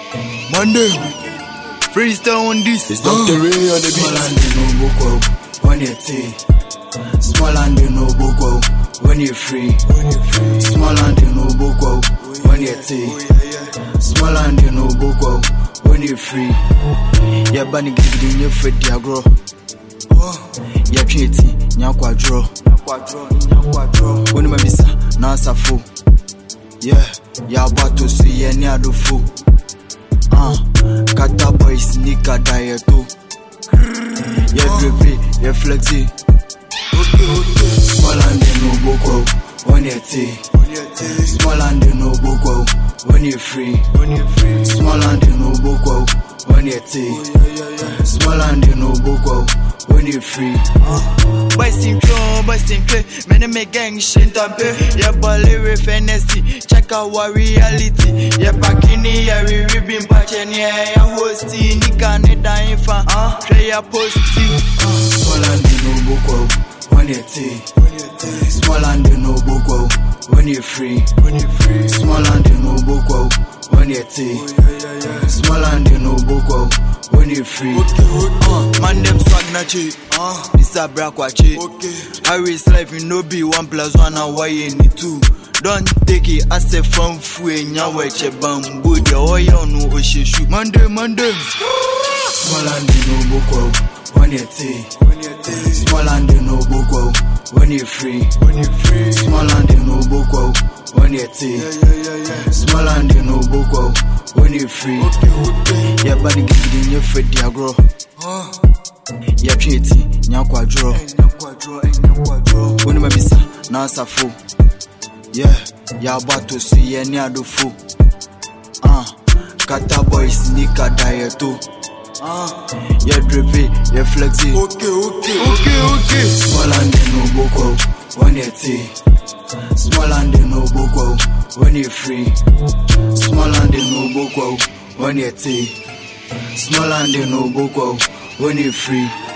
Monday, freestyle on this. It's Dr. Ray on the beat. Small and they no boko when you tea. Small and they no boko when you free. Small and they no boko when you tea. Small and they no boko when you free. Ya bani gidi nye fedi agro. Ya cheti nyakwa draw. When you mabisa na asafo. Yeah, ya bato si ye ni adofo. Kata boy sneaker dieto. Yeah, drippy, yeah, flexy. Small and they no boko when you tea. Small and they no boko when you free. Small and they no boko when you tea. Small and they no boko when you free. Boys team play, many make gang shit up. Yeah, ballet fantasy, check out our reality. Yeah, pakini, yeah, we ribbon patchen, yeah, hosty, nika ne dying fan, player posty. Small and they no boko when you tea. Small and they no boko when you free. Small and they no boko when you tea. Small and they no boko when you free. Man them swag na cheap. This a bra kwache. Harry's life you no be 1+1 and why you need 2. Don't take it as a from free nyawe che bambu. The oil no oshishu. Monday. Small and they no boko when you tea. Small and they no boko when you free. Small and they no boko when you tea. Small and they no boko when you free. Yeah, bani gidi nye fedi agro. Ya cheti nyakwa draw. When you mabisa na asafo. Yeah, ya bato si ye ni adofo. Kata boy sneaker dieto. Yeah, drippy, yeah, flexy. Okay. Small and they no boko when you tea. Small and they no boko when you free. Small and they no boko when you tea. Small and they no boko when you free.